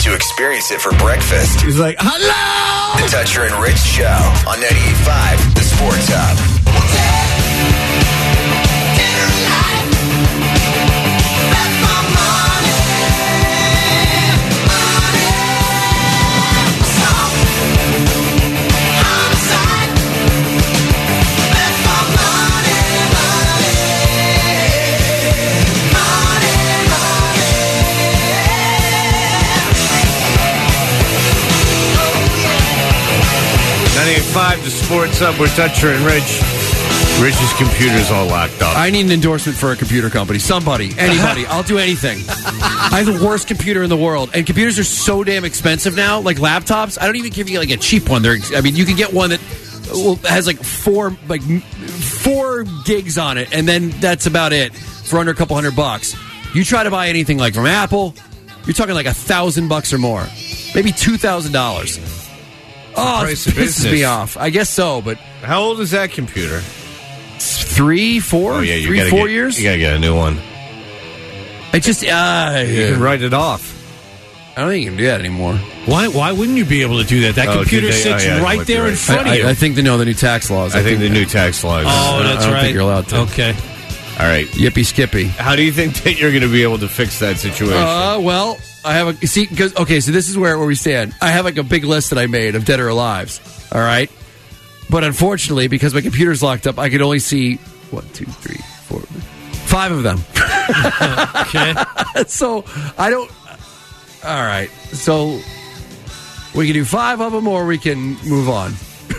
to experience it for breakfast. He's like, hello! The Dutcher and Rich Show on 98.5, The Sports Hub. The Sports Up with Dutcher and Rich. Rich's computer's all locked up. I need an endorsement for a computer company. Somebody, anybody. I'll do anything. I have the worst computer in the world. And computers are so damn expensive now, like laptops. I don't even give you like a cheap one. You can get one that has like four gigs on it, and then that's about it for under a couple $100. You try to buy anything like from Apple, you're talking like $1,000 or more. Maybe $2,000. Oh, it pisses me off. I guess so, but... How old is that computer? 3, 4? Oh, yeah, 3, 4 years? You gotta get a new one. I just... You can write it off. I don't think you can do that anymore. Why wouldn't you be able to do that? That computer sits right there in front of you. I think they know the new tax laws. I think the new tax laws. Oh, that's right. I don't think you're allowed to. Okay. All right. Yippee skippy. How do you think that you're going to be able to fix that situation? Well, I have a... See, so this is where we stand. I have like a big list that I made of dead or alives. All right? But unfortunately, because my computer's locked up, I could only see 1, 2, 3, 4, 5 of them. Okay. So, I don't... All right. So, we can do 5 of them or we can move on.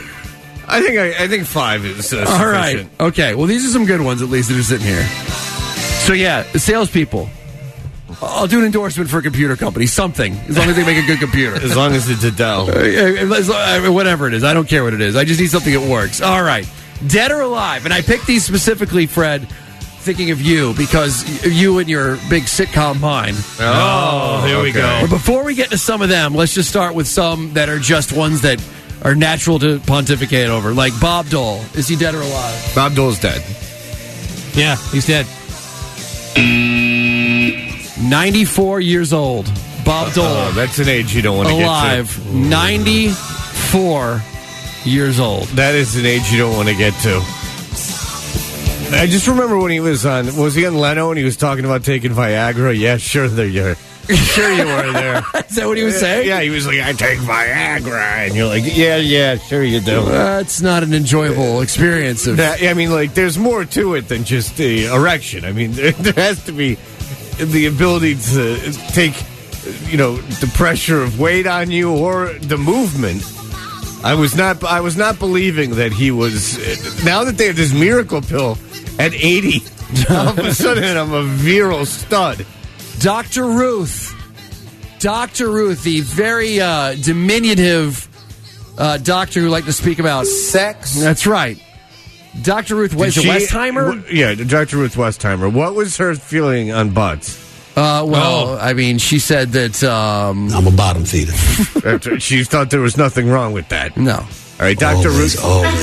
I think 5 is sufficient. All right. Okay. Well, these are some good ones, at least, that are sitting here. So, yeah, the salespeople. I'll do an endorsement for a computer company. Something. As long as they make a good computer. As long as it's a Dell. Whatever it is. I don't care what it is. I just need something that works. All right. Dead or alive. And I picked these specifically, Fred, thinking of you, because you and your big sitcom mind. Oh, there we go. But before we get to some of them, let's just start with some that are just ones that are natural to pontificate over. Like Bob Dole. Is he dead or alive? Bob Dole's dead. Yeah, he's dead. 94 years old. Bob Dole. That's an age you don't want to alive. get to. 94 years old. That is an age you don't want to get to. I just remember when he was on Leno and he was talking about taking Viagra? Yeah, sure, there you are. Sure you were there. Is that what he was saying? Yeah, he was like, I take Viagra. And you're like, yeah, sure you do. It's not an enjoyable experience. There's more to it than just the erection. I mean, there has to be the ability to take, the pressure of weight on you or the movement. I was not believing that he was, now that they have this miracle pill at 80, all of a sudden I'm a virile stud. Dr. Ruth, the very diminutive doctor who liked to speak about sex. That's right. Dr. Ruth Westheimer? Yeah, Dr. Ruth Westheimer. What was her feeling on butts? I mean, she said that... I'm a bottom feeder. She thought there was nothing wrong with that. No. All right, Dr. Ruth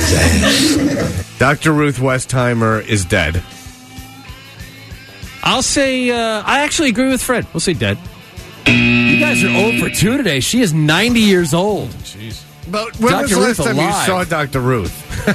Westheimer is dead. I'll say, I actually agree with Fred. We'll say dead. You guys are 0 for 2 today. She is 90 years old. Jeez. But when was the last time you saw Dr. Ruth?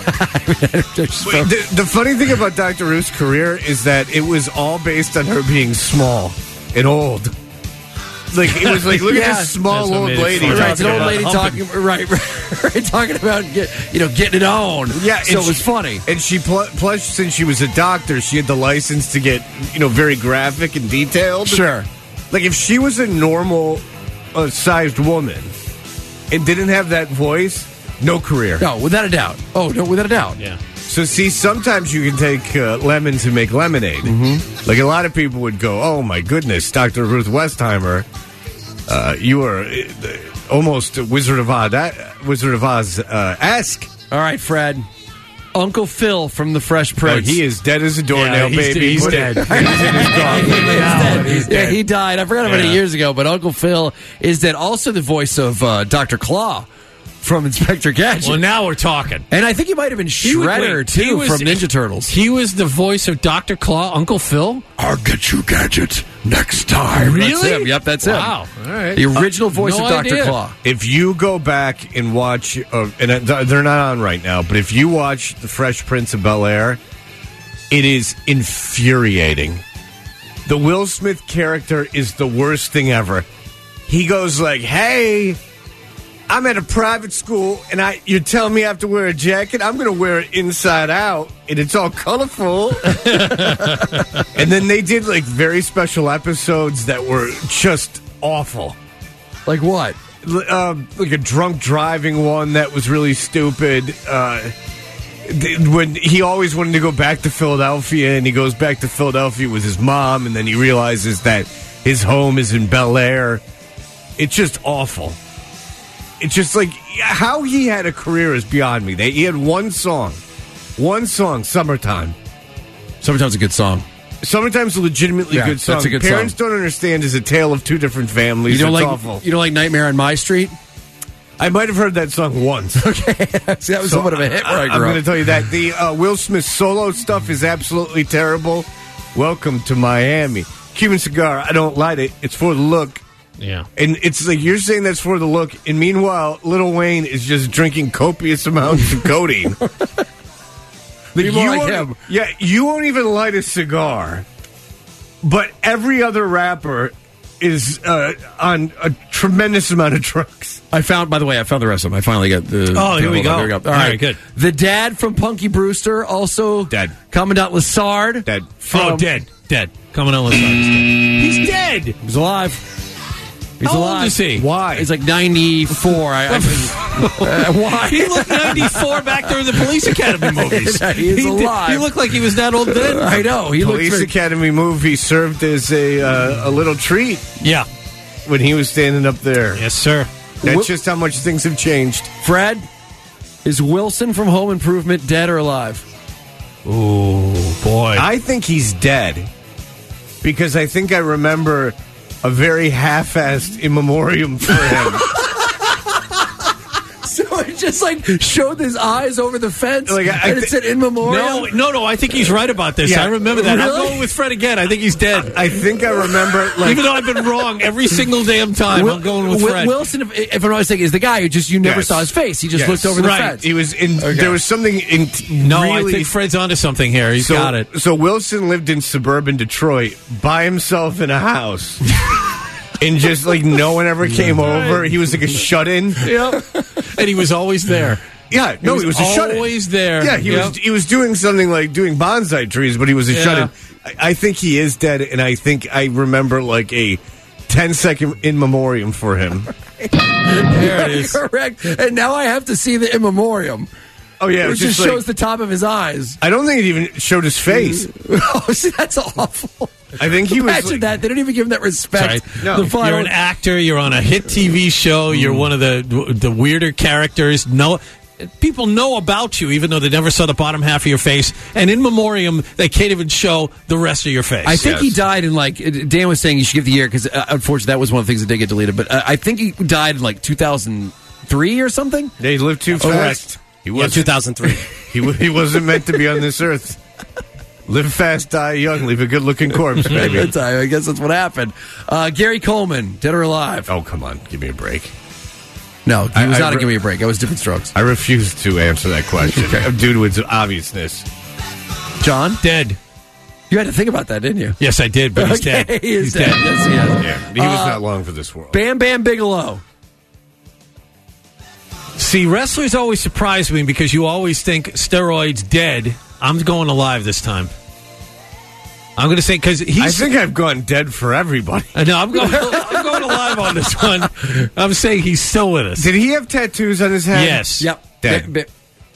The funny thing about Dr. Ruth's career is that it was all based on her being small and old. Like, it was like, look at this small old lady. Right, it's an old lady talking about getting it on. Yeah, so it was funny. And she plus, since she was a doctor, she had the license to get very graphic and detailed. Sure. Like, if she was a normal sized woman and didn't have that voice, no career. No, without a doubt. Oh, no, without a doubt. Yeah. So, see, sometimes you can take lemons and make lemonade. Mm-hmm. Like, a lot of people would go, oh, my goodness, Dr. Ruth Westheimer, you are almost Wizard of Oz-esque. All right, Fred. Uncle Phil from The Fresh Prince. Oh, he is dead as a doornail, baby. He's dead. He's dead. He died. I forgot about it years ago, but Uncle Phil is dead. Also the voice of Dr. Claw from Inspector Gadget. Well, now we're talking. And I think he might have been Shredder, too, from Ninja Turtles. He was the voice of Dr. Claw, Uncle Phil? I'll get you, Gadget, next time. Really? That's him. Yep, that's him. Wow. All right. The original voice of Dr. idea. Claw. If you go back and watch, and they're not on right now, but if you watch The Fresh Prince of Bel-Air, it is infuriating. The Will Smith character is the worst thing ever. He goes like, hey, I'm at a private school, and you're telling me I have to wear a jacket? I'm going to wear it inside out, and it's all colorful. And then they did like very special episodes that were just awful. Like what? Like a drunk driving one that was really stupid. When he always wanted to go back to Philadelphia, and he goes back to Philadelphia with his mom, and then he realizes that his home is in Bel Air. It's just awful. It's just like how he had a career is beyond me. He had one song, "Summertime." Summertime's a good song. Summertime's a legitimately good song. That's a good Parents song. don't understand is a tale of two different families. You don't it's like awful. You don't like Nightmare on My Street? I might have heard that song once. Okay, that was somewhat of a hit where I I'm grew going to up. tell you that. The Will Smith solo stuff is absolutely terrible. Welcome to Miami. Cuban cigar, I don't light it. It's for the look. Yeah. And it's like you're saying that's for the look. And meanwhile, Lil Wayne is just drinking copious amounts of codeine. Be more like won't- him. Yeah, you won't even light a cigar. But every other rapper is on a tremendous amount of drugs. I found the rest of them. I finally got the... Oh, here we go. There we go. All right, good. The dad from Punky Brewster, also... Dead. Commandant Lassard. Dead. Dead. Coming on with He's dead. He's alive. He's How alive. old is he? Why? He's like 94. Why? He looked 94 back during the Police Academy movies. He is alive. He looked like he was that old then. I know. He Police looked Academy movie served as a little treat Yeah. when he was standing up there. Yes, sir. That's just how much things have changed. Fred, is Wilson from Home Improvement dead or alive? Ooh, boy. I think he's dead because I think I remember a very half-assed in memoriam for him. So it just like showed his eyes over the fence Like, and it said in memoriam. No, I think he's right about this. Yeah. I remember that. I'm Really? going with Fred again. I think he's dead. I think I remember, like, Even though I've been wrong every single damn time, I'm going with Fred. Wilson, if I'm not mistaken, is the guy who just you never Yes. saw his face. He just Yes. looked over the Right. fence. he was in. There was something in. No, really, I think Fred's onto something here. He's got it. So Wilson lived in suburban Detroit by himself in a house. And just like no one ever came over. He was like a shut-in. Yep. And he was always there. Yeah, no, he was a shut-in. always there. Yeah, he was doing something like doing bonsai trees, but he was a Yeah. shut-in. I think he is dead, and I think I remember like a 10-second in memoriam for him. There it is. Correct. And now I have to see the in memoriam. Oh yeah, it It was just just shows like, the top of his eyes. I don't think it even showed his face. Oh, see, that's awful. I think he was. Imagine Like, that. They don't even give him that respect. Sorry. No. The final- You're an actor. You're on a hit TV show. You're one of the weirder characters. No, people know about you, even though they never saw the bottom half of your face. And in memoriam, they can't even show the rest of your face. I think he Yes. died in like Dan was saying. You should give the year because unfortunately that was one of the things that did get deleted. But I think he died in like 2003 or something. they lived too fast. He was 2003. He wasn't meant to be on this earth. Live fast, die young, leave a good-looking corpse, baby. I guess that's what happened. Gary Coleman, dead or alive? Oh, come on, give me a break. No, he was I not a re- give me a break. That was Different Strokes. I refuse to answer that question due to its obviousness. John, Dead. you had to think about that, didn't you? Yes, I did, but he's Okay, dead. he is He's dead. Yes, he is. Yeah, he was not long for this world. Bam Bam Bigelow. See, wrestlers always surprise me because you always think steroids dead. I'm going alive this time. I'm going to say because he's. I think I've gone dead for everybody. No, I'm going alive on this one. I'm saying he's still with us. Did he have tattoos on his head? Yes. Yep. Dead.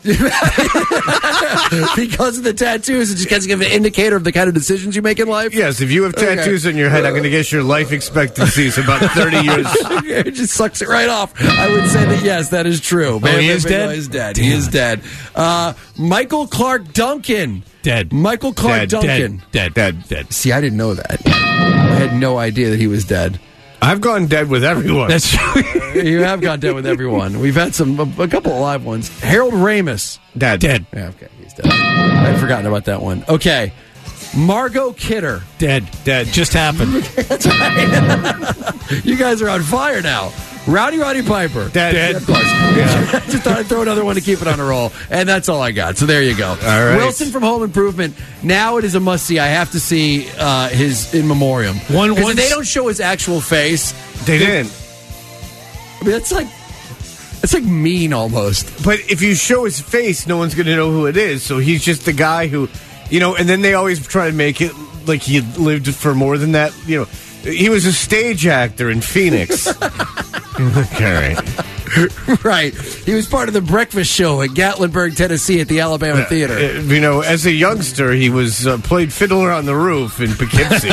Because of the tattoos, it just gets give an indicator of the kind of decisions you make in life. Yes, if you have tattoos on your head, I'm going to guess your life expectancy is about 30 years. It just sucks it right off. I would say that yes, that is true. Bam he Bam is Bigelow dead? is dead. He is dead. Michael Clark Duncan. Dead. Michael Clark Dead. Duncan. Dead. Dead. Dead. See, I didn't know that. I had no idea that he was dead. I've gone dead with everyone. That's true. You have gone dead with everyone. We've had a couple of live ones. Harold Ramis. Dead. Yeah, okay, he's dead. I had forgotten about that one. Okay. Margot Kidder. Dead. Just happened. That's right. You guys are on fire now. Rowdy Piper. Dead. Of course. Yeah. Just thought I'd throw another one to keep it on a roll. And that's all I got. So there you go. All right. Wilson from Home Improvement. Now it is a must-see. I have to see his In Memoriam. Because they don't show his actual face. They didn't. I mean, it's like mean almost. But if you show his face, no one's going to know who it is. So he's just the guy who, and then they always try to make it like he lived for more than that. He was a stage actor in Phoenix. Okay. Right. He was part of the breakfast show at Gatlinburg, Tennessee at the Alabama Theater. As a youngster, he was played Fiddler on the Roof in Poughkeepsie.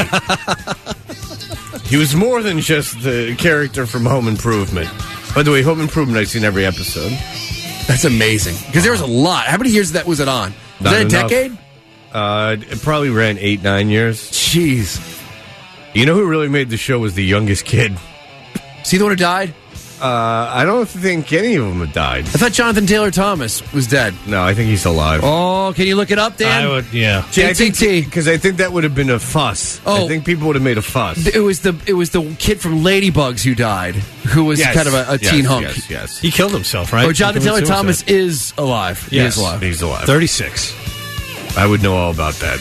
He was more than just the character from Home Improvement. By the way, Home Improvement, I've seen every episode. That's amazing. Because there was a lot. How many years was it on? Was that a decade? It probably ran 8-9 years. Jeez. You know who really made the show was the youngest kid. Is he the one who died? I don't think any of them have died. I thought Jonathan Taylor Thomas was dead. No, I think he's alive. Oh, can you look it up, Dan? I would, yeah. JTT. Because I think that would have been a fuss. Oh. I think people would have made a fuss. It was the kid from Ladybugs who died, who was kind of a teen hunk. Yes. He killed himself, right? Oh, Jonathan Taylor Thomas is alive. Yes. He is alive. He's alive. 36. I would know all about that.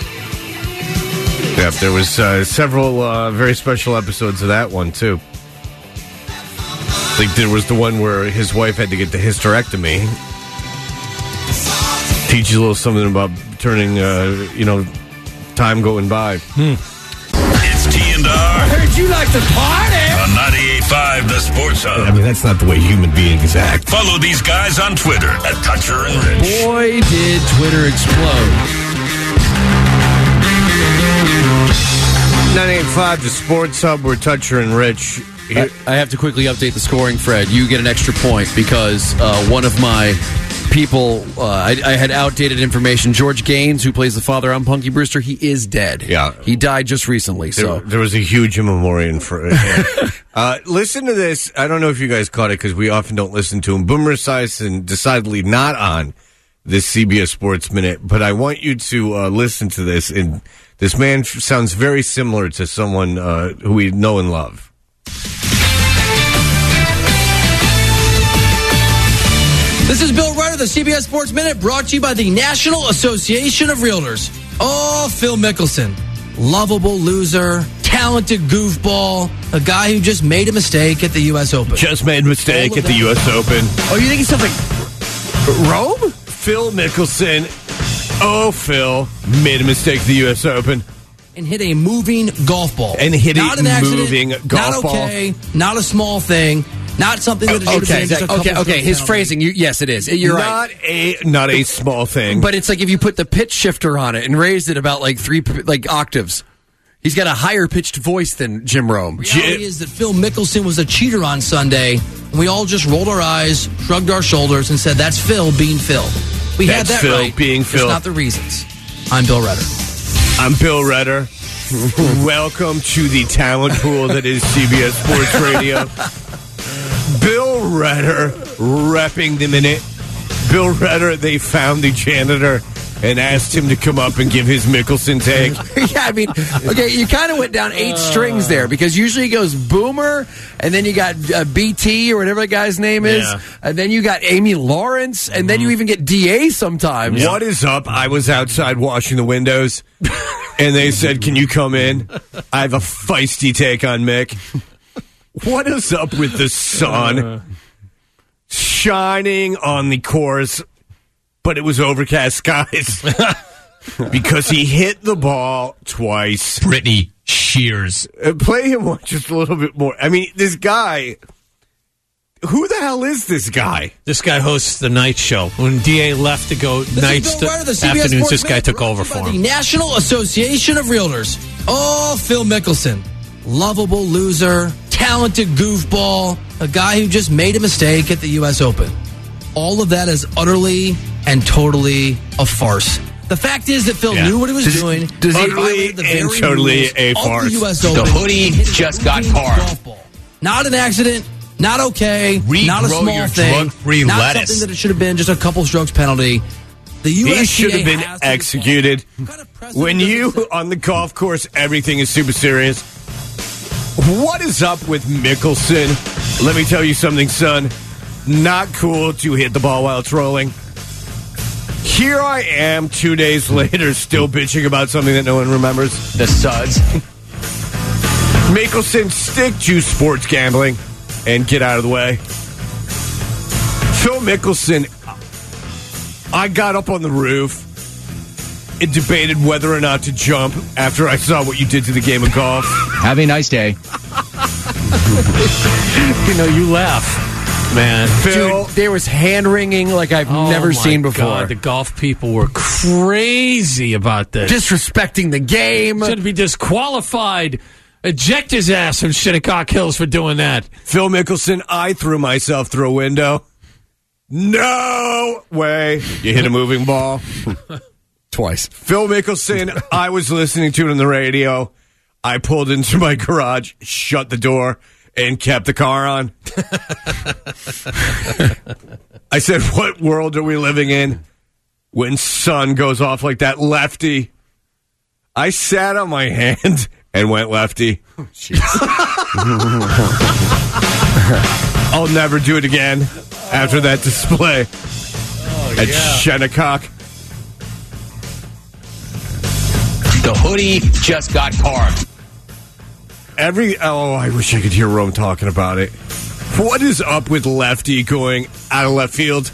Yep, there was several very special episodes of that one, too. Like, there was the one where his wife had to get the hysterectomy. Teaches a little something about turning, time going by. It's T&R Heard you like to party. on 98.5 The Sports Hub. I mean, that's not the way human beings act. Follow these guys on Twitter at Toucher and Rich. Boy, did Twitter explode. 98.5 The Sports Hub, we're Toucher and Rich. I have to quickly update the scoring, Fred. You get an extra point because one of my people, I had outdated information. George Gaines, who plays the father on Punky Brewster, he is dead. Yeah. He died just recently. There was a huge in memoriam for him. Listen to this. I don't know if you guys caught it because we often don't listen to him. Boomer Esiason decidedly not on this CBS Sports Minute, but I want you to listen to this. And this man sounds very similar to someone who we know and love. This is Bill Ryder, the CBS Sports Minute, brought to you by the National Association of Realtors. Oh, Phil Mickelson. Lovable loser, talented goofball, a guy who just made a mistake at the U.S. Open. Just made a mistake at the U.S. Open. Oh, you think he sounds like Rome? Phil Mickelson. Oh, Phil made a mistake at the U.S. Open. And hit a moving golf ball. And hit not a an accident, moving golf not okay, Not a small thing. Not something that should have been just a couple Okay. His phrasing, yes, it is. You're right. Not a small thing. But it's like if you put the pitch shifter on it and raised it about like 3 octaves. He's got a higher pitched voice than Jim Rome. The reality is that Phil Mickelson was a cheater on Sunday, and we all just rolled our eyes, shrugged our shoulders, and said, "That's Phil being Phil." We had that Phil right. being Phil. It's not the reasons. I'm Bill Redder. I'm Bill Redder. Welcome to the talent pool that is CBS Sports Radio. Bill Redder repping the minute. Bill Redder, they found the janitor and asked him to come up and give his Mickelson take. Yeah, I mean, okay, you kind of went down 8 strings there because usually he goes Boomer, and then you got BT or whatever the guy's name is, and then you got Amy Lawrence, and then you even get DA sometimes. What is up? I was outside washing the windows, and they said, "Can you come in? I have a feisty take on Mick." What is up with the sun shining on the course, but it was overcast skies because he hit the ball twice. Brittany Shears. Play him just a little bit more. I mean, this guy, who the hell is this guy? This guy hosts the night show. When DA left to go nights to afternoons, this guy took over for The him. National Association of Realtors. Oh, Phil Mickelson. Lovable loser, talented goofball, a guy who just made a mistake at the U.S. Open. All of that is utterly and totally a farce. The fact is that Phil knew what he was doing. does he- He violated the and very totally rules a of farce. the U.S. The Open. hoodie just got carved. Golf ball. Not an accident. Not okay. Regrow not a small your thing. drug-free not lettuce. something that it should have been. Just a couple strokes penalty. The USGA He should have been has to executed. respond. What kind of precedent When does it you, set? on the golf course, everything is super serious. What is up with Mickelson? Let me tell you something, son. Not cool to hit the ball while it's rolling. Here I am 2 days later still bitching about something that no one remembers. The suds. Mickelson, stick to sports gambling and get out of the way. Phil Mickelson, I got up on the roof and debated whether or not to jump after I saw what you did to the game of golf. Have a nice day. You laugh, man. Phil, Dude, there was hand wringing like I've never my seen before. God, the golf people were crazy about this. Disrespecting the game. Should be disqualified. Eject his ass from Shinnecock Hills for doing that. Phil Mickelson, I threw myself through a window. No way. You hit a moving ball. Twice. Phil Mickelson, I was listening to it on the radio. I pulled into my garage, shut the door, and kept the car on. I said, what world are we living in when sun goes off like that? Lefty. I sat on my hand and went lefty. I'll never do it again after that display at Shinnecock. The hoodie just got carved. I wish I could hear Rome talking about it. What is up with Lefty going out of left field?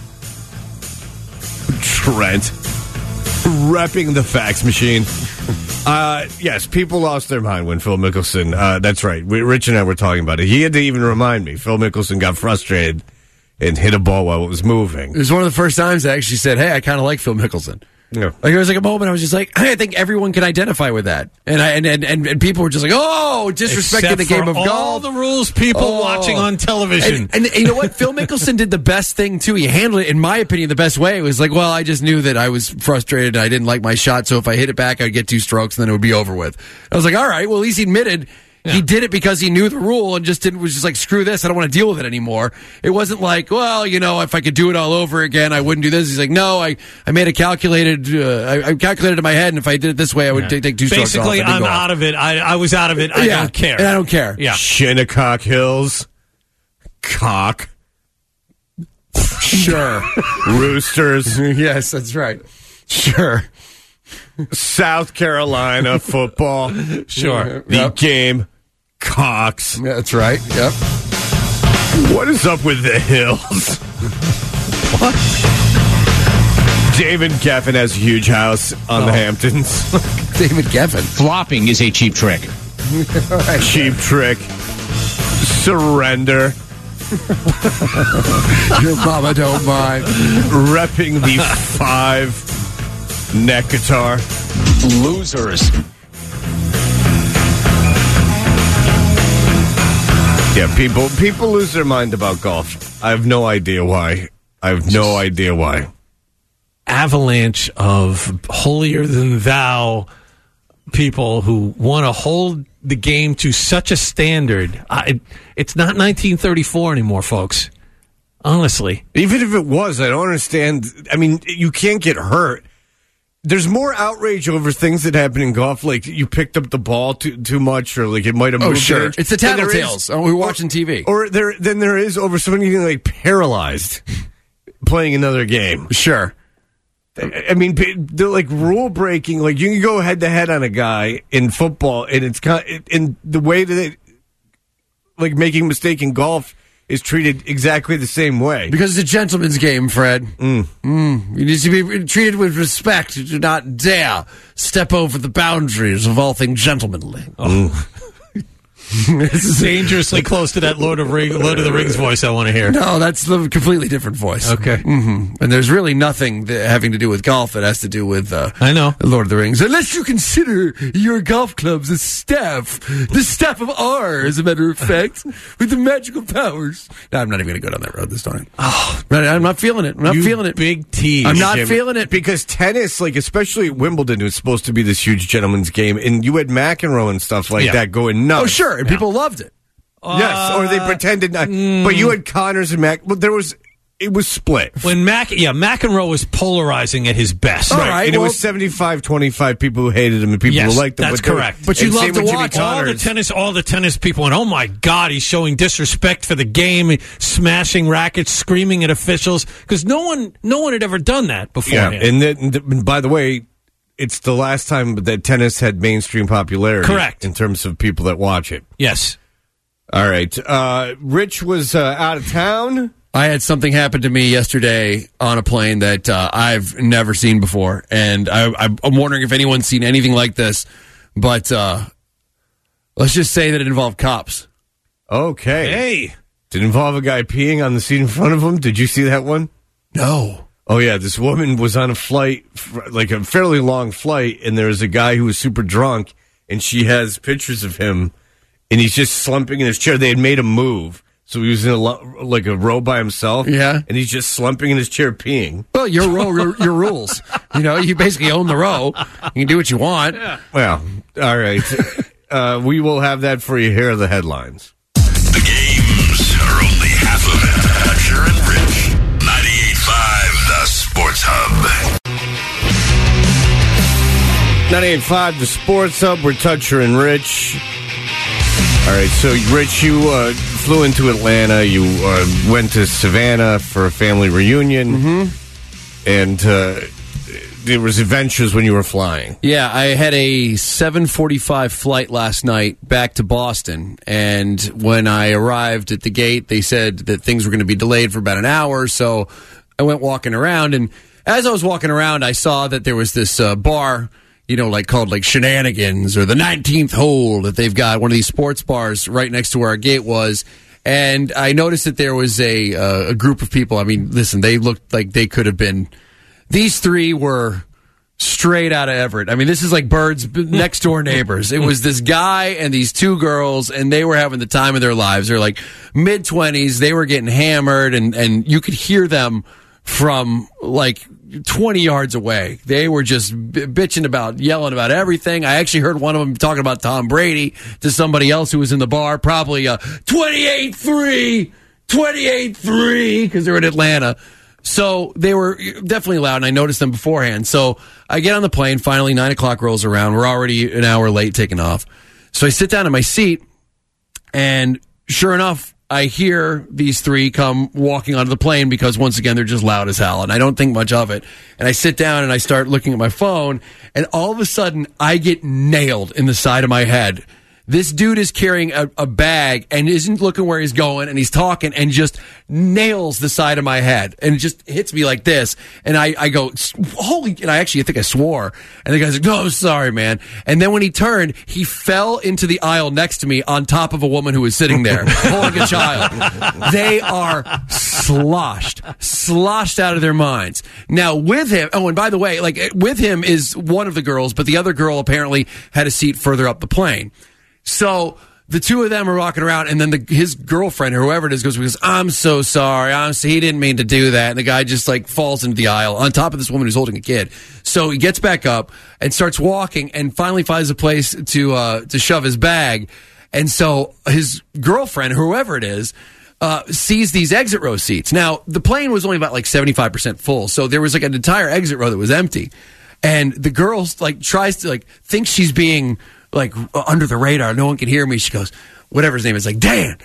Trent, repping the fax machine. Yes, people lost their mind when Phil Mickelson, that's right. Rich and I were talking about it. He had to even remind me. Phil Mickelson got frustrated and hit a ball while it was moving. It was one of the first times I actually said, hey, I kind of like Phil Mickelson. Yeah. Like there was like a moment I was just like, I think everyone can identify with that, and people were just like, oh, disrespecting Except the game for of all golf. the rules people watching on television. And you know what? Phil Mickelson did the best thing too. He handled it, in my opinion, the best way. It was like, well, I just knew that I was frustrated and I didn't like my shot, so if I hit it back, I'd get 2 strokes and then it would be over with. I was like, all right, well, at least he admitted. He did it because he knew the rule and was just like, screw this, I don't want to deal with it anymore. It wasn't like, well, if I could do it all over again, I wouldn't do this. He's like, no, I made a calculated, I calculated in my head, and if I did it this way, I would take 2 strokes off. Basically, I'm out of it. I was out of it. I don't care. And I don't care. Yeah. Shinnecock Hills. Cock. Sure. Roosters. Yes, that's right. Sure. South Carolina football. Sure. The game. Cox. Yeah, that's right. Yep. What is up with the Hills? What? David Geffen has a huge house on the Hamptons. David Geffen. Flopping is a cheap trick. Cheap trick. Surrender. Your mama don't mind. Repping the 5 neck guitar. Losers. Yeah, people lose their mind about golf. I have no idea why. Avalanche of holier-than-thou people who want to hold the game to such a standard. It's not 1934 anymore, folks. Honestly. Even if it was, I don't understand. I mean, you can't get hurt. There's more outrage over things that happen in golf, like you picked up the ball too much, or like it might have moved. Oh, sure. It's the than there tattletales. is- We're watching TV. Or than there is over somebody getting like paralyzed playing another game. Sure. I mean, they're like rule breaking. Like you can go head to head on a guy in football, and it's in the way that it, like making a mistake in golf is treated exactly the same way. Because it's a gentleman's game, Fred. You need to be treated with respect. You do not dare step over the boundaries of all things gentlemanly. This is dangerously close to that Lord of the Rings voice I want to hear. No, that's a completely different voice. Okay. Mm-hmm. And there's really nothing having to do with golf. It has to do with I know. Lord of the Rings. Unless you consider your golf clubs a staff. The staff of R, as a matter of fact, with the magical powers. No, I'm not even going to go down that road this time. Oh, I'm not feeling it. I'm not feeling it. Big tease. I'm not feeling it. Because tennis, like especially at Wimbledon, was supposed to be this huge gentleman's game, and you had McEnroe and stuff like that going nuts. Oh, sure. And people loved it. Yes, or they pretended not. But you had Connors and Mac. But it was split. When McEnroe was polarizing at his best. All right, and it was 75-25 people who hated him and people who liked him. That's correct. But you love to watch all the tennis people went, oh my God, he's showing disrespect for the game, smashing rackets, screaming at officials, because no one had ever done that beforehand. Yeah, and by the way, it's the last time that tennis had mainstream popularity. Correct. In terms of people that watch it. Yes. All right. Rich was out of town. I had something happen to me yesterday on a plane that I've never seen before, and I'm wondering if anyone's seen anything like this. But let's just say that it involved cops. Okay. Hey. Did it involve a guy peeing on the seat in front of him? Did you see that one? No. Oh, yeah. This woman was on a flight, like a fairly long flight, and there was a guy who was super drunk, and she has pictures of him, and he's just slumping in his chair. They had made him move. So he was in a row by himself. Yeah. And he's just slumping in his chair peeing. Well, your rules. You basically own the row. You can do what you want. Yeah. Well, all right. We will have that for you. Here are the headlines. The games are only half of it. Hutcher and Rich. 98.5, the Sports Hub. 98.5, the Sports Hub. We're Toucher and Rich. All right, so Rich, you flew into Atlanta. You went to Savannah for a family reunion, and there was adventures when you were flying. Yeah, I had a 7:45 flight last night back to Boston, and when I arrived at the gate, they said that things were going to be delayed for about an hour, so I went walking around, and as I was walking around, I saw that there was this bar, called Shenanigans or the 19th Hole, that they've got one of these sports bars right next to where our gate was. And I noticed that there was a group of people. I mean, listen, they looked like they could have been. These three were straight out of Everett. I mean, this is like Bird's next door neighbors. It was this guy and these two girls, and they were having the time of their lives. They're like mid-20s. They were getting hammered, and you could hear them from 20 yards away. They were just bitching yelling about everything. I actually heard one of them talking about Tom Brady to somebody else who was in the bar, probably 28-3, because they're in Atlanta. So they were definitely loud, and I noticed them beforehand. So I get on the plane, finally 9 o'clock rolls around. We're already an hour late taking off. So I sit down in my seat, and sure enough, I hear these three come walking onto the plane because, once again, they're just loud as hell, and I don't think much of it. And I sit down and I start looking at my phone, and all of a sudden, I get nailed in the side of my head. This dude is carrying a bag and isn't looking where he's going, and he's talking and just nails the side of my head, and it just hits me like this. And I go, holy, and I think I swore. And the guy's like, no, I'm sorry, man. And then when he turned, he fell into the aisle next to me on top of a woman who was sitting there holding a child. They are sloshed out of their minds. Now with him, oh, and by the way, with him is one of the girls, but the other girl apparently had a seat further up the plane. So the two of them are walking around, and then his girlfriend, or whoever it is, goes, I'm so sorry. Honestly, he didn't mean to do that. And the guy just falls into the aisle on top of this woman who's holding a kid. So he gets back up and starts walking, and finally finds a place to shove his bag. And so his girlfriend, whoever it is, sees these exit row seats. Now, the plane was only about 75% full, so there was an entire exit row that was empty. And the girl tries to think she's being under the radar. No one can hear me. She goes, whatever his name is, Dan,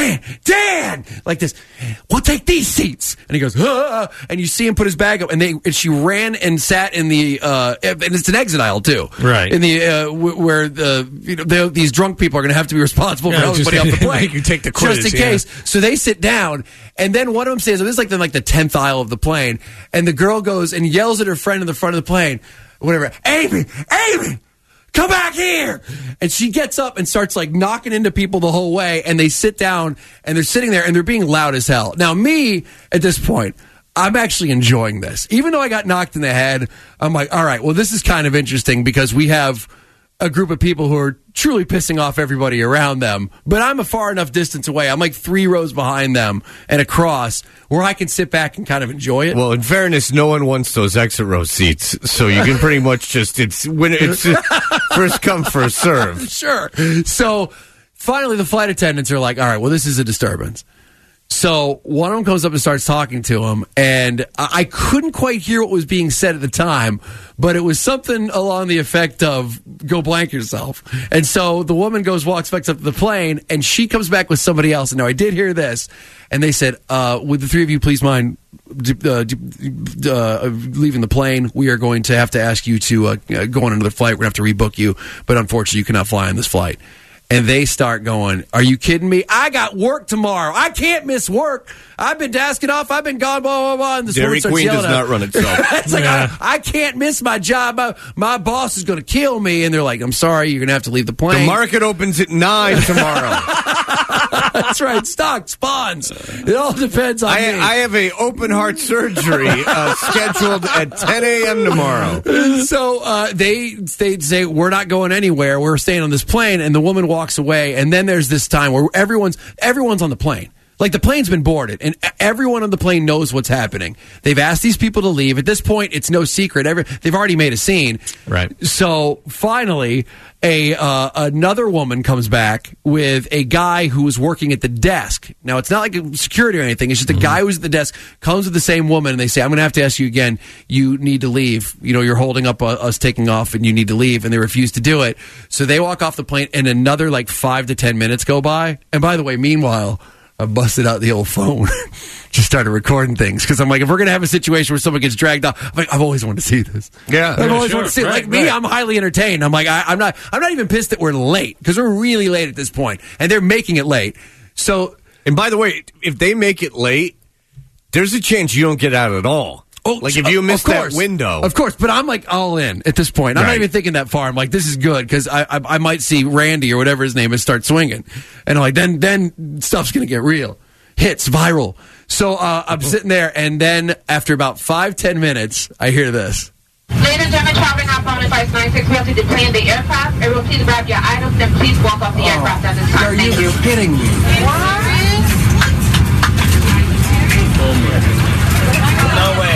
like this. We'll take these seats. And he goes, and you see him put his bag up, and she ran and sat in the, and it's an exit aisle too. Right. In the, where these drunk people are going to have to be responsible for everybody off the plane. You take the quiz. Just in case. So they sit down, and then one of them says, this is the 10th aisle of the plane, and the girl goes and yells at her friend in the front of the plane, whatever, Amy, come back here. And she gets up and starts like knocking into people the whole way. And they sit down and they're sitting there and they're being loud as hell. Now, me at this point, I'm actually enjoying this. Even though I got knocked in the head, I'm like, all right, well, this is kind of interesting because we have a group of people who are truly pissing off everybody around them. But I'm a far enough distance away. I'm like 3 rows behind them and across where I can sit back and kind of enjoy it. Well, in fairness, no one wants those exit row seats, so you can pretty much just when it's first come, first serve. Sure. So finally, the flight attendants are like, all right, well, this is a disturbance. So one of them comes up and starts talking to him, and I couldn't quite hear what was being said at the time, but it was something along the effect of, go blank yourself. And so the woman walks back up to the plane, and she comes back with somebody else. And now I did hear this, and they said, would the 3 of you please mind leaving the plane? We are going to have to ask you to go on another flight. We're going to have to rebook you, but unfortunately you cannot fly on this flight. And they start going, are you kidding me? I got work tomorrow. I can't miss work. I've been tasking off. I've been gone, blah, blah, blah. And Dairy Queen does not run itself. It's like, I can't miss my job. My boss is going to kill me. And they're like, I'm sorry, you're going to have to leave the plane. The market opens at 9 tomorrow. That's right. Stock spawns. It all depends on me. I have a open heart surgery scheduled at 10 a.m. tomorrow. So they say, we're not going anywhere. We're staying on this plane. And the woman walks away. And then there's this time where everyone's on the plane. Like, the plane's been boarded, and everyone on the plane knows what's happening. They've asked these people to leave. At this point, it's no secret. They've already made a scene. Right. So, finally, another woman comes back with a guy who was working at the desk. Now, it's not like a security or anything. It's just a guy who's at the desk, comes with the same woman, and they say, I'm going to have to ask you again. You need to leave. You know, you're holding up us taking off, and you need to leave. And they refuse to do it. So, they walk off the plane, and another, 5 to 10 minutes go by. And by the way, meanwhile, I busted out the old phone, just started recording things because I'm like, if we're gonna have a situation where someone gets dragged off, I'm like, I've always wanted to see this. Yeah, I've always sure. wanted to see it. Right, Me, I'm highly entertained. I'm like, I'm not even pissed that we're late because we're really late at this point, and they're making it late. So, and by the way, if they make it late, there's a chance you don't get out at all. Oh, like if you miss that window. Of course, but I'm like all in at this point. I'm not even thinking that far. I'm like, this is good because I might see Randy or whatever his name is start swinging. And I'm like, then stuff's going to get real. Hits viral. So I'm sitting there, and then after about 5-10 minutes, I hear this. Ladies and gentlemen, traveling on Boeing Flight 96, we have to deplane the aircraft. Everyone, please grab your items and please walk off the aircraft at this time. Thank you. Kidding me? No way.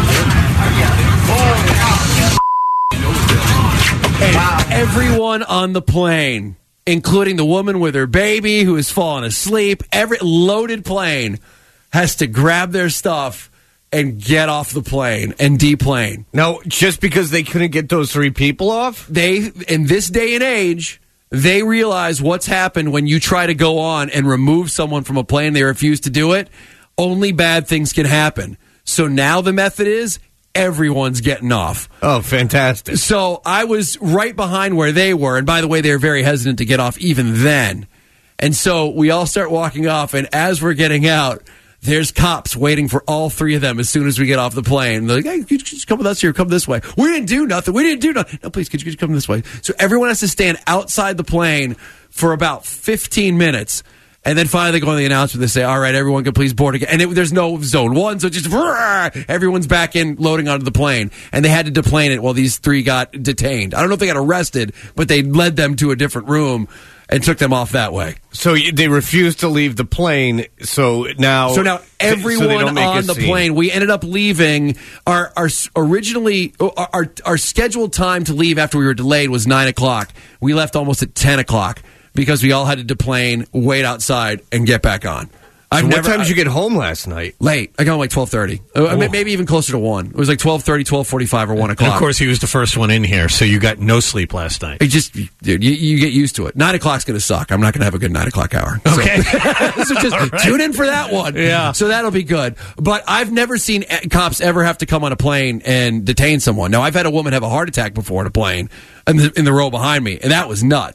And everyone on the plane, including the woman with her baby who is falling asleep, every loaded plane has to grab their stuff and get off the plane and deplane. Now, just because they couldn't get those 3 people off? They, in this day and age, they realize what's happened when you try to go on and remove someone from a plane. They refuse to do it. Only bad things can happen. So now the method is everyone's getting off. Oh, fantastic. So I was right behind where they were. And by the way, they were very hesitant to get off even then. And so we all start walking off. And as we're getting out, there's cops waiting for all 3 of them as soon as we get off the plane. They're like, hey, could you just come with us here? Come this way. We didn't do nothing. No, please, could you just come this way? So everyone has to stand outside the plane for about 15 minutes. And then finally they go on the announcement. They say, all right, everyone can please board again. And there's no zone 1, so just everyone's back in, loading onto the plane. And they had to deplane it while these 3 got detained. I don't know if they got arrested, but they led them to a different room and took them off that way. So they refused to leave the plane. So now everyone on the plane, we ended up leaving. Our scheduled time to leave after we were delayed was 9 o'clock. We left almost at 10 o'clock. Because we all had to deplane, wait outside, and get back on. So what time did you get home last night? Late. I got home like 12:30. Maybe even closer to 1. It was like 12:30, 12:45, or 1 o'clock. And of course, he was the first one in here, so you got no sleep last night. It just, dude, you get used to it. 9 o'clock's going to suck. I'm not going to have a good 9 o'clock hour. Okay. So just tune in for that one. Yeah. So that'll be good. But I've never seen cops ever have to come on a plane and detain someone. Now, I've had a woman have a heart attack before on a plane in the row behind me, and that was nuts.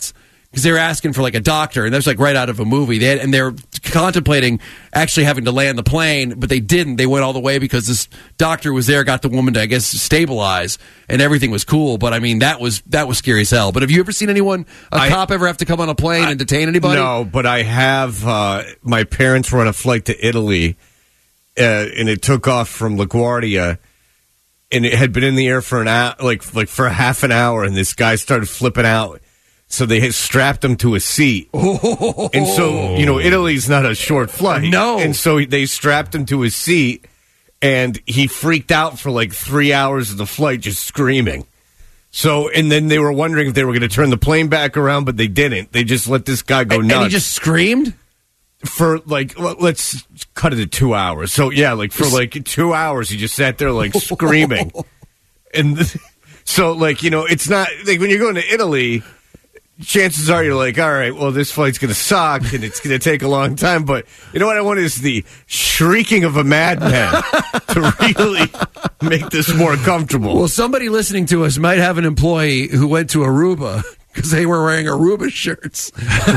because they were asking for like a doctor, and that's like right out of a movie. They're contemplating actually having to land the plane, but they didn't. They went all the way because this doctor was there, got the woman to, I guess, stabilize, and everything was cool. But I mean, that was scary as hell. But have you ever seen a cop ever have to come on a plane and detain anybody? No, but I have. My parents were on a flight to Italy, and it took off from LaGuardia. And it had been in the air for an hour, like for half an hour, and this guy started flipping out. So they had strapped him to a seat. Oh. And so, Italy's not a short flight. No. And so they strapped him to his seat, and he freaked out for like 3 hours of the flight just screaming. So, and then they were wondering if they were going to turn the plane back around, but they didn't. They just let this guy go nuts. And he just screamed? For like, let's cut it to 2 hours. So yeah, like for like 2 hours, he just sat there like screaming, and so like it's not like when you're going to Italy, chances are you're like, all right, well this flight's gonna suck and it's gonna take a long time. But you know what I want is the shrieking of a madman to really make this more comfortable. Well, somebody listening to us might have an employee who went to Aruba because they were wearing Aruba shirts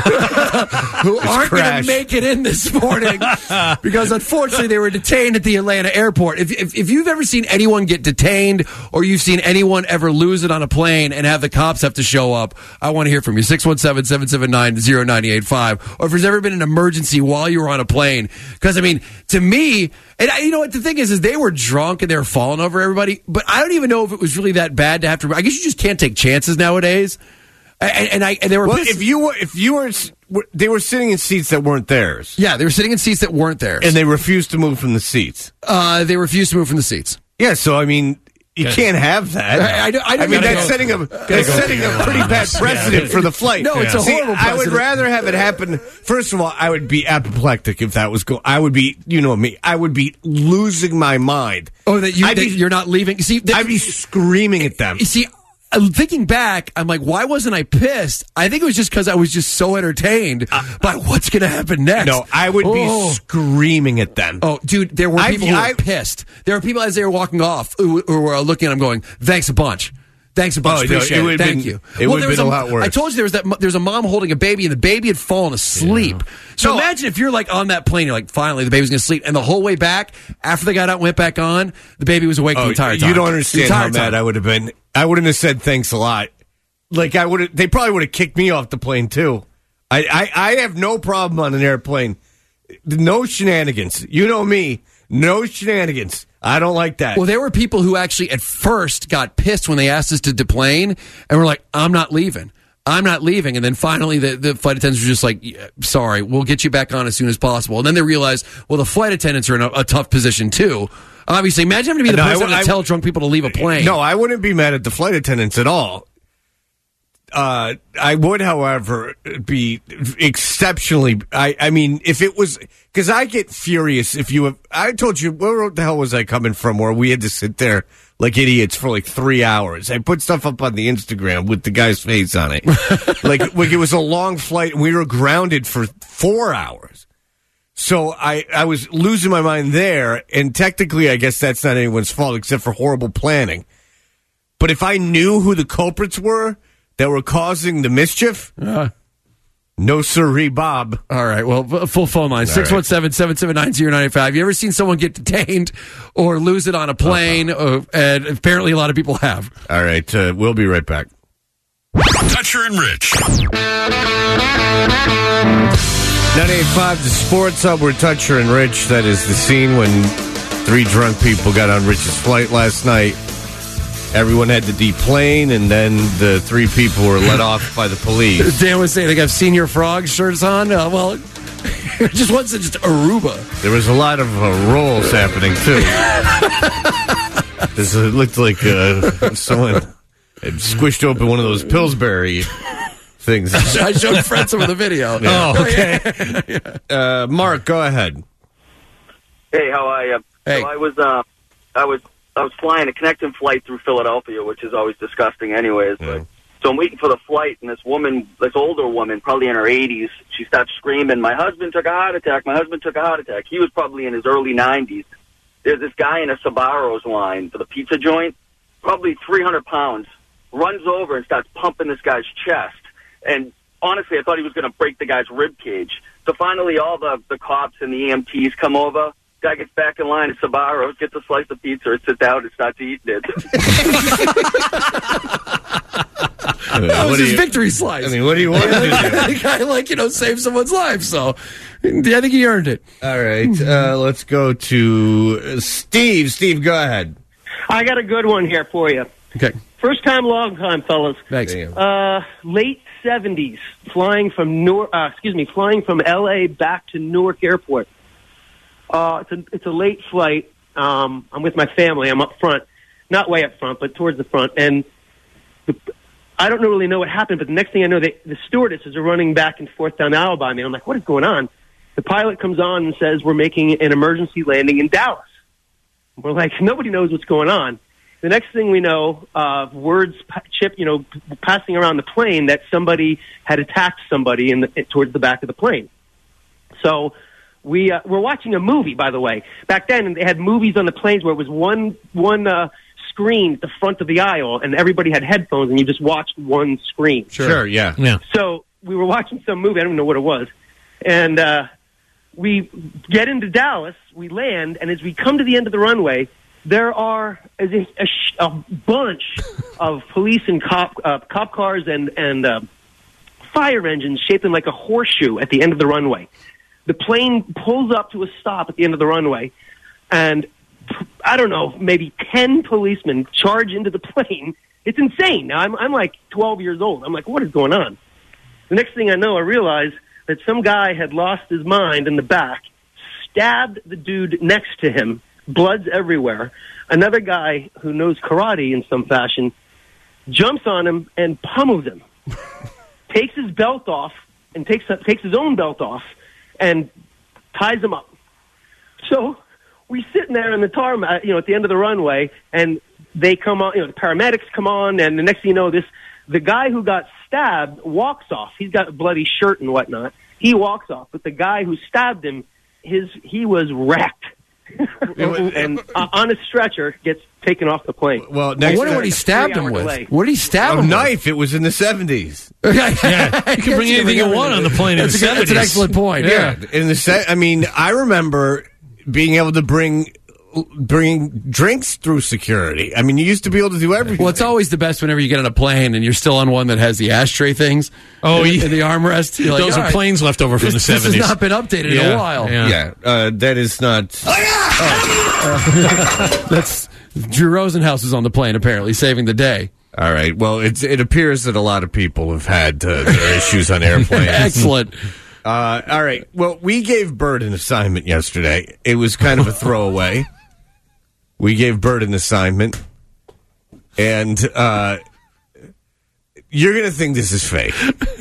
who aren't going to make it in this morning because unfortunately they were detained at the Atlanta airport. If you've ever seen anyone get detained or you've seen anyone ever lose it on a plane and have the cops have to show up, I want to hear from you. 617-779-0985. Or if there's ever been an emergency while you were on a plane. Because, I mean, to me, and you know what the thing is they were drunk and they were falling over everybody, but I don't even know if it was really that bad to have to. I guess you just can't take chances nowadays. And they were. Well, if you were, they were sitting in seats that weren't theirs. Yeah, they were sitting in seats that weren't theirs, and they refused to move from the seats. They refused to move from the seats. Yeah, so I mean, you can't have that. I mean, that's setting a pretty bad precedent for the flight. No, it's a horrible precedent. I would rather have it happen. First of all, I would be apoplectic if that was going. I would be, me. I would be losing my mind. Oh, you're not leaving. See, I'd be screaming at them. You see. Thinking back, I'm like, why wasn't I pissed? I think it was just because I was just so entertained by what's going to happen next. No, I would be screaming at them. Oh, dude, there were people who were pissed. There were people as they were walking off who were looking at them going, thanks a bunch. Thanks a bunch. Appreciate it. Thank you. It would have been a lot worse. I told you there's a mom holding a baby, and the baby had fallen asleep. Yeah. So imagine if you're like on that plane, you're like, finally, the baby's going to sleep. And the whole way back, after they got out and went back on, the baby was awake the entire time. You don't understand how mad I would have been. I wouldn't have said thanks a lot. Like, they probably would have kicked me off the plane, too. I have no problem on an airplane. No shenanigans. You know me. No shenanigans. I don't like that. Well, there were people who actually at first got pissed when they asked us to deplane and were like, I'm not leaving. And then finally the flight attendants were just like, sorry, we'll get you back on as soon as possible. And then they realized, well, the flight attendants are in a tough position too. Obviously, imagine having to be the person to tell drunk people to leave a plane. No, I wouldn't be mad at the flight attendants at all. I would, however, be exceptionally. I mean, if it was because I get furious if you have. I told you where the hell was I coming from? Where we had to sit there like idiots for like 3 hours. I put stuff up on the Instagram with the guy's face on it, like it was a long flight and we were grounded for 4 hours. So I was losing my mind there, and technically, I guess that's not anyone's fault except for horrible planning. But if I knew who the culprits were that were causing the mischief, no sirree, Bob. All right, well, full phone line, 617-779-0985. You ever seen someone get detained or lose it on a plane? And apparently a lot of people have. All right, we'll be right back. Toucher and Rich. 98.5, the Sports Hub, we're Toucher and Rich. That is the scene when 3 drunk people got on Rich's flight last night. Everyone had to deplane, and then the 3 people were let off by the police. Dan was saying they got Senior Frog shirts on. Well, just once it's just Aruba. There was a lot of rolls happening, too. It looked like someone had squished open one of those Pillsbury things. I showed Fred some of the video. Yeah. Oh, okay. Mark, go ahead. Hey, how are you? Hey. So I was flying a connecting flight through Philadelphia, which is always disgusting anyways. Yeah. But so I'm waiting for the flight, and this older woman, probably in her 80s, she starts screaming, my husband took a heart attack. He was probably in his early 90s. There's this guy in a Sbarro's line for the pizza joint, probably 300 pounds, runs over and starts pumping this guy's chest. And honestly, I thought he was going to break the guy's rib cage. So finally, all the cops and the EMTs come over. Guy gets back in line at Sbarro's, gets a slice of pizza, and sits down and starts eating it. That was his victory slice. I mean, what do you want to do? The guy, saved someone's life, so I think he earned it. All right, let's go to Steve. Steve, go ahead. I got a good one here for you. Okay. First time, long time, fellas. Thanks. Late 70s, flying from LA back to Newark Airport. It's a late flight. I'm with my family. I'm up front, not way up front, but towards the front. And I don't really know what happened, but the next thing I know, the stewardesses are running back and forth down the aisle by me. I'm like, what is going on? The pilot comes on and says, we're making an emergency landing in Dallas. We're like, nobody knows what's going on. The next thing we know, words passing around the plane that somebody had attacked somebody towards the back of the plane. So we're watching a movie, by the way. Back then, they had movies on the planes where it was one screen at the front of the aisle, and everybody had headphones, and you just watched one screen. Sure, yeah. So we were watching some movie. I don't know what it was. And we get into Dallas, we land, and as we come to the end of the runway, there are a bunch of police and cop cars and fire engines shaped like a horseshoe at the end of the runway. The plane pulls up to a stop at the end of the runway, and I don't know, maybe 10 policemen charge into the plane. It's insane. Now, I'm like 12 years old. I'm like, what is going on? The next thing I know, I realize that some guy had lost his mind in the back, stabbed the dude next to him, blood's everywhere. Another guy who knows karate in some fashion jumps on him and pummels him, takes his belt off, and takes his own belt off, and ties him up. So we're sitting there in the tarmac, at the end of the runway, and they come on, the paramedics come on, and the next thing you know, the guy who got stabbed walks off. He's got a bloody shirt and whatnot. He walks off, but the guy who stabbed him, he was wrecked. And on a stretcher, gets taken off the plane. Well, I wonder what he stabbed him with. delay. What did he stab him A with? knife. It was in the 70s. Yeah, you can bring anything you want on the plane in the 70s. That's an excellent point. Yeah. In the I remember being able to bring drinks through security. I mean, you used to be able to do everything. Well, it's always the best whenever you get on a plane and you're still on one that has the ashtray things. Oh, in the armrest. You're like, those all are right, planes left over from the 70s. This has not been updated in a while. That is not. That's Drew Rosenhaus is on the plane apparently, saving the day. All right. Well, it appears that a lot of people have had their issues on airplanes. Excellent. All right. Well, we gave Bert an assignment yesterday. It was kind of a throwaway. We gave Bert an assignment, and you're going to think this is fake.